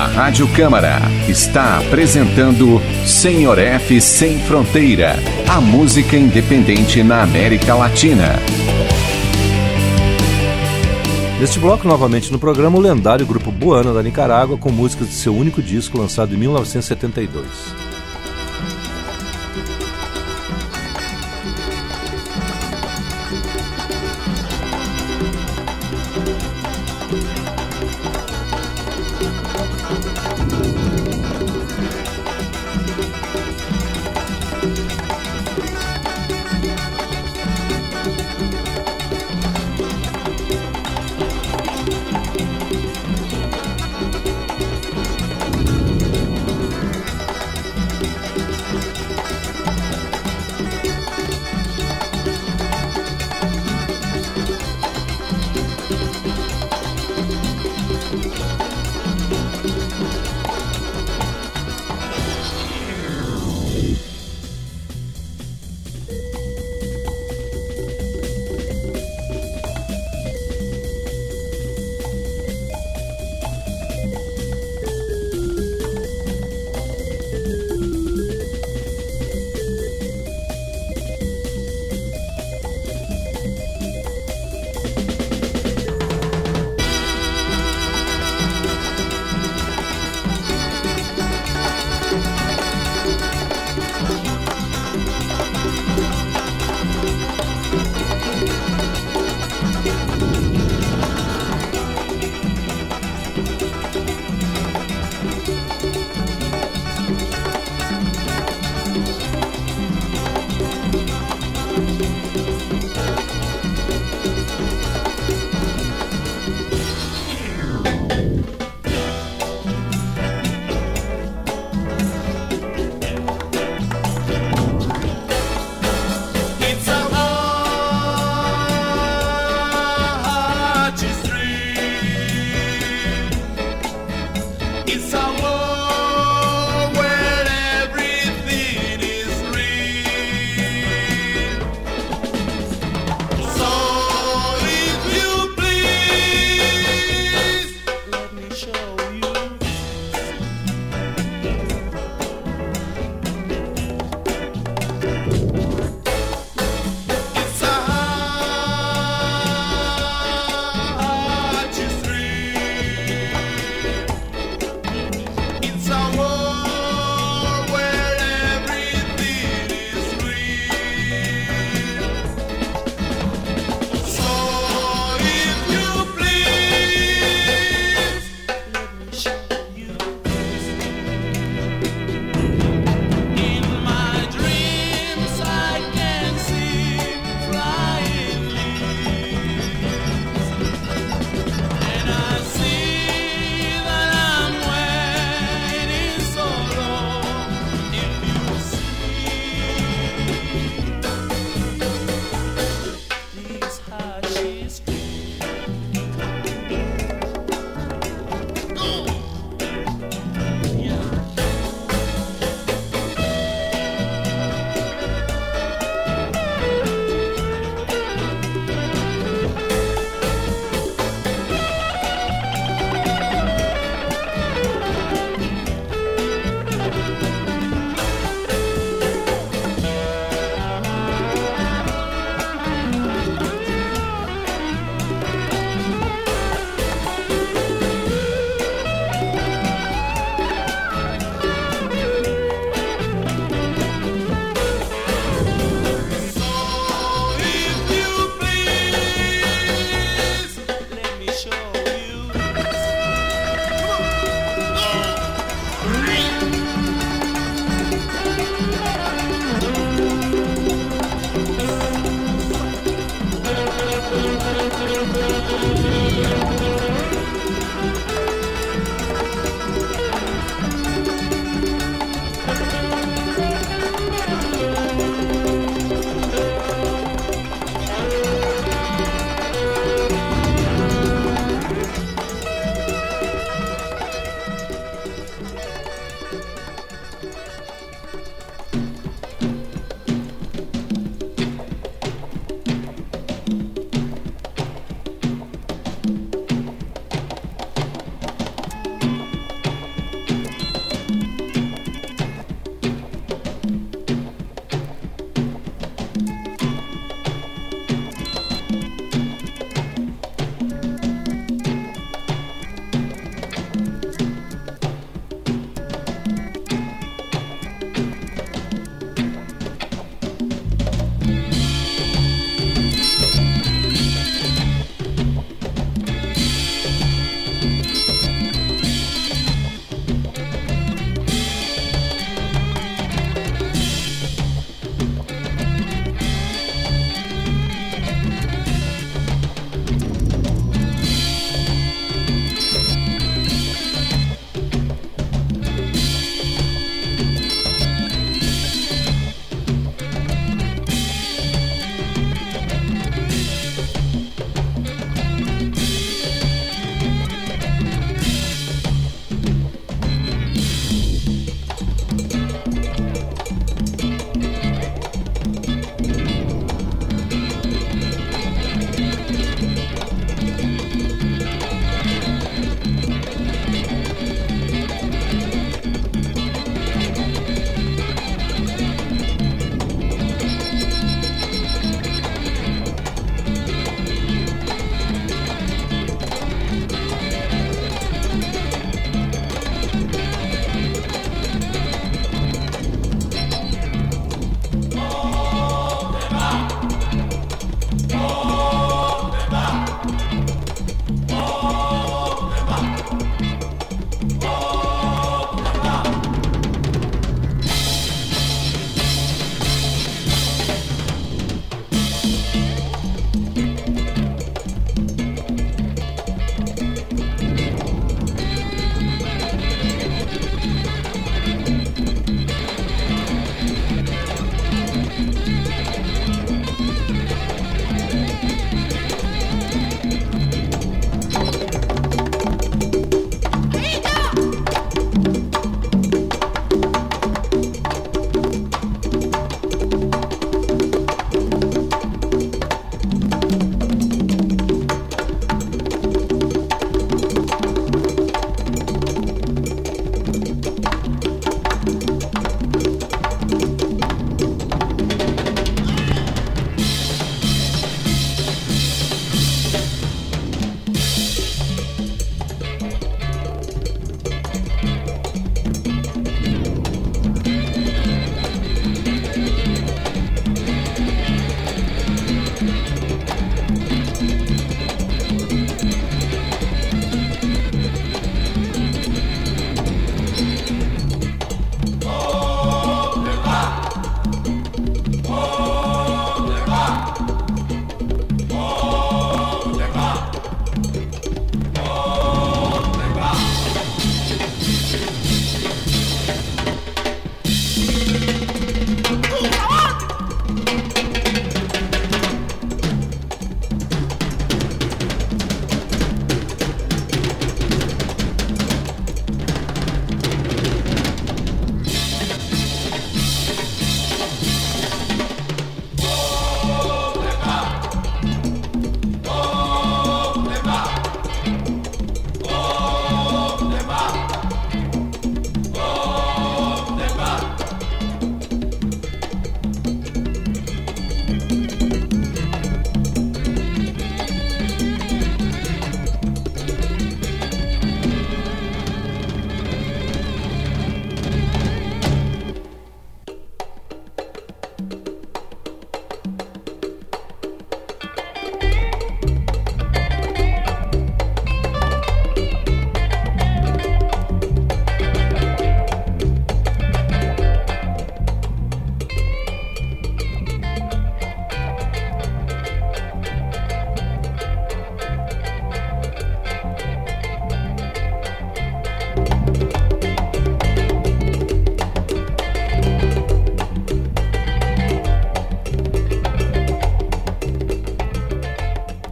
A Rádio Câmara está apresentando Senhor F Sem Fronteira, a música independente na América Latina. Neste bloco, novamente no programa, o lendário grupo Buana da Nicarágua, com músicas de seu único disco lançado em 1972.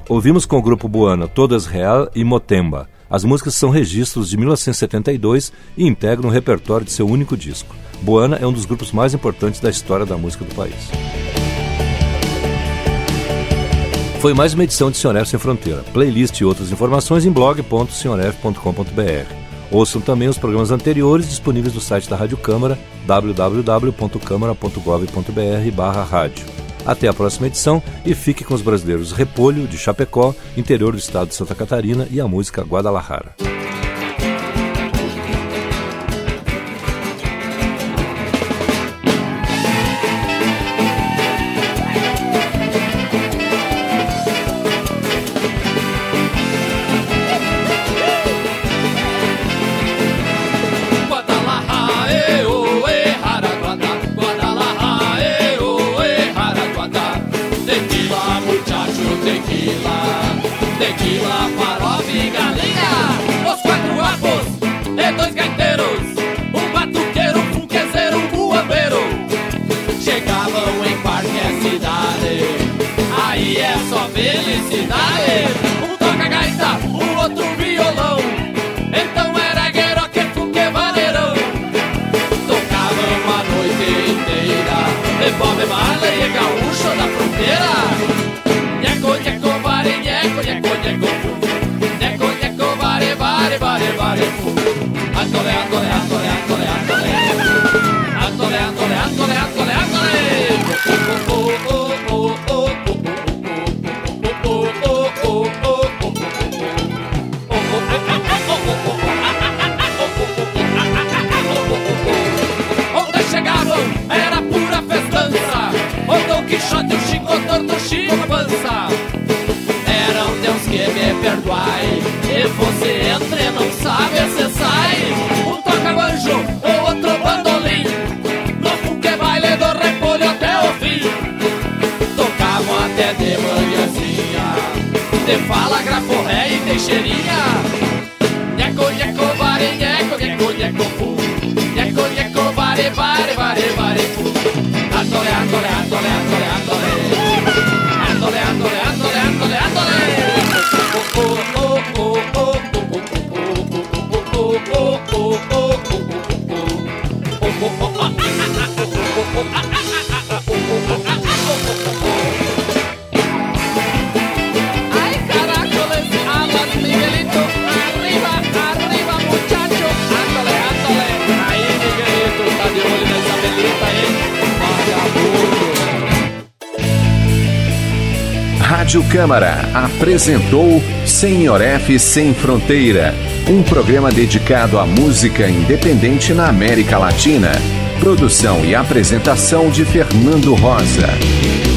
Ouvimos com o grupo Buana Todas Real e Motemba. As músicas são registros de 1972 e integram o repertório de seu único disco. Buana é um dos grupos mais importantes da história da música do país. Foi mais uma edição de Senhor F. Sem Fronteira. Playlist e outras informações em blog.senhorf.com.br. Ouçam também os programas anteriores disponíveis no site da Rádio Câmara, www.câmara.gov.br/rádio. Até a próxima edição e fique com os brasileiros Repolho, de Chapecó, interior do estado de Santa Catarina, e a música Guadalajara. Tequila, farofa e galinha, os 4 guapos e 2 gaiteiros, um batuqueiro, um funkezeiro, um buambeiro. Chegavam em qualquer cidade, aí é só felicidade. Um toca gaita, o outro violão, então era gueroque, funke, vaneirão. Tocavam a noite inteira, e Bob Marley e gaúcho da fronteira. Nheco, nheco, vare, nheco, nheco, nheco, fu. Nheco, nheco, vare, vare, vare, vare, fu. Andole, andole, andole, andole, andole. Andole, andole, andole, andole, andole. Oh, oh, oh, oh, oh, oh, oh, oh, oh, oh. Onde chegavam era pura festança. O Dom Quixote, o Chico Torto, o Chico Pança. Era um Deus que me perdoai. E você entra e não sabe se sai. Um toca banjo, o outro bandolim. No funke baile do Repolho até o fim. Tocavam até de manhãzinha. De fala, graforré e teixeirinha. Nheco, nheco, vare, nheco, nheco, nheco, fu. Nheco, nheco, vare, vare, vare, vare, fu. Andole, andole, andole, andole, andole. Andole, andole, andole, andole, andole. Oh, oh, oh, oh, oh, Ay, caracoles, alas, Miguelito. Arriba, arriba, muchacho. Ándale, ándale. Aí, Miguelito, tá de olho nessa belita aí. Rádio Câmara apresentou Senhor F. Sem Fronteira, um programa dedicado à música independente na América Latina. Produção e apresentação de Fernando Rosa.